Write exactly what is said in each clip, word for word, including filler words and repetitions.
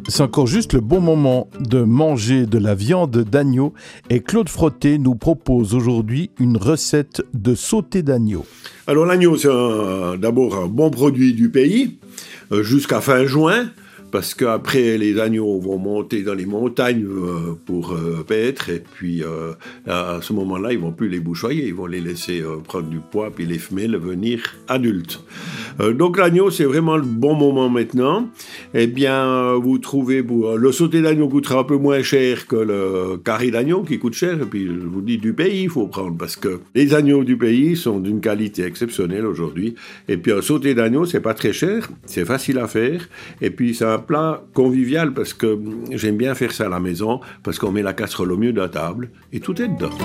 C'est encore juste le bon moment de manger de la viande d'agneau et Claude Frotté nous propose aujourd'hui une recette de sauté d'agneau. Alors l'agneau, c'est un, d'abord un bon produit du pays, euh, jusqu'à fin juin, parce qu'après les agneaux vont monter dans les montagnes euh, pour euh, paître, et puis euh, à ce moment-là, ils vont plus les bouchoyer, ils vont les laisser euh, prendre du poids, puis les femelles venir adultes. Euh, donc l'agneau, c'est vraiment le bon moment maintenant. Eh bien, vous trouvez, vous, le sauté d'agneau coûtera un peu moins cher que le carré d'agneau qui coûte cher, et puis je vous dis du pays, il faut prendre, parce que les agneaux du pays sont d'une qualité exceptionnelle aujourd'hui, et puis un sauté d'agneau, c'est pas très cher, c'est facile à faire, et puis c'est un plat convivial, parce que j'aime bien faire ça à la maison, parce qu'on met la casserole au milieu de la table, et tout est dedans.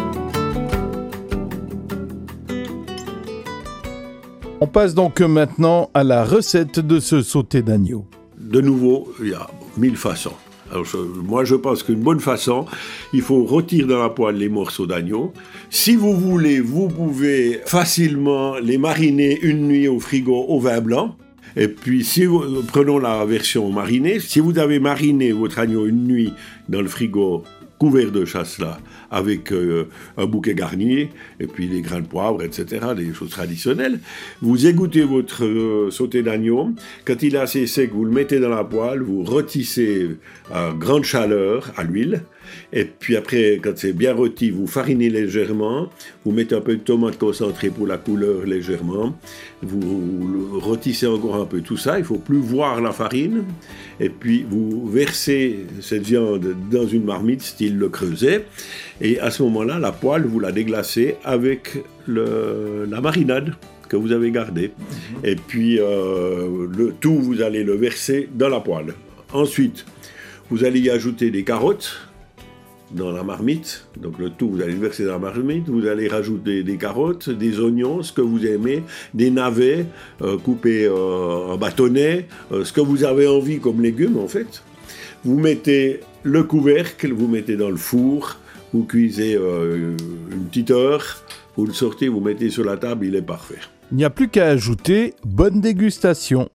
On passe donc maintenant à la recette de ce sauté d'agneau. De nouveau, il y a mille façons. Alors je, moi, je pense qu'une bonne façon, il faut retirer dans la poêle les morceaux d'agneau. Si vous voulez, vous pouvez facilement les mariner une nuit au frigo au vin blanc. Et puis, si vous, prenons la version marinée, si vous avez mariné votre agneau une nuit dans le frigo couvert de chasselas, avec euh, un bouquet garni, et puis des grains de poivre, et cetera, des choses traditionnelles. Vous égouttez votre euh, sauté d'agneau. Quand il est assez sec, vous le mettez dans la poêle, vous rôtissez à grande chaleur, à l'huile, et puis après, quand c'est bien rôti, vous farinez légèrement, vous mettez un peu de tomate concentrée pour la couleur légèrement, vous rôtissez encore un peu tout ça, il ne faut plus voir la farine, et puis vous versez cette viande dans une marmite style Le Creuset, et à ce moment-là, la poêle, vous la déglacez avec le, la marinade que vous avez gardée. Mmh. Et puis, euh, le tout, vous allez le verser dans la poêle. Ensuite, vous allez y ajouter des carottes dans la marmite. Donc, le tout, vous allez le verser dans la marmite. Vous allez rajouter des carottes, des oignons, ce que vous aimez, des navets euh, coupés euh, en bâtonnets, euh, ce que vous avez envie comme légumes, en fait. Vous mettez le couvercle, vous mettez dans le four, vous cuisez euh, une petite heure, vous le sortez, vous mettez sur la table, il est parfait. Il n'y a plus qu'à ajouter bonne dégustation.